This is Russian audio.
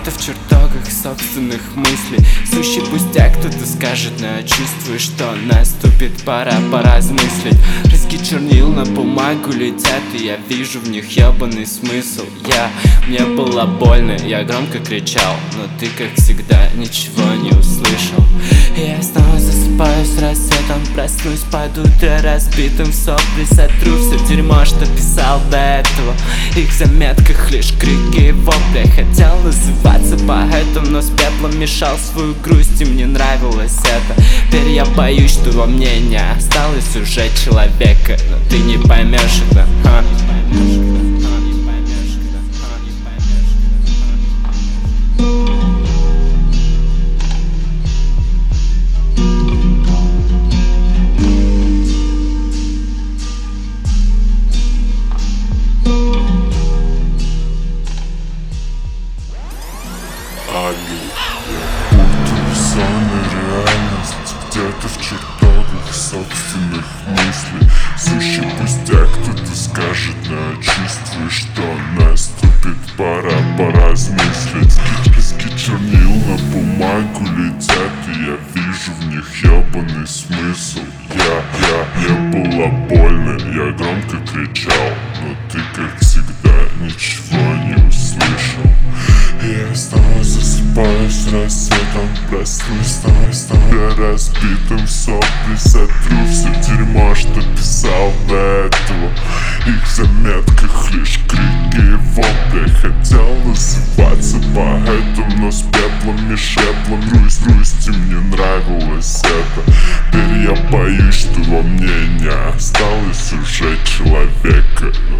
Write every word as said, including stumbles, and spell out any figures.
где-то в чертогах собственных мыслей. Сущий пустяк, кто-то скажет, но я чувствую, что наступит пора поразмыслить. Брызги чернил на бумагу летят, и я вижу в них ебаный смысл. Я, мне было больно, я громко кричал, но ты, как всегда, ничего не услышал. И я снова засыпаю с рассветом, проснусь под утро разбитым в сопли, сотру все дерьмо, что писал до этого. Их в заметках лишь крики и вопли. Хотел называться поэтом, но с пеплом мешал свою грусть, и мне нравилось это. Теперь я боюсь, что во мне не осталось уже человека, но ты не поймешь это, ха. Путаю сон и реальность где-то в чертогах собственных мыслей. Сущий пустяк, кто-то скажет, но я чувствую, что наступит пора поразмыслить. Брызги чернил на бумагу летят, и я вижу в них ебаный смысл. Я, я, мне было больно, я громко кричал, но ты, как всегда, ничего не услышал. Я снова засыпаю с рассветом, проснусь снова, снова разбитым в сопли, сотру все дерьмо, что писал до этого. Их в заметках лишь крики и вопли. Хотел называться поэтом, но с пеплом и шеплом грусть, грусть, и мне нравилось это. Теперь я боюсь, что во мне не осталось уже человека.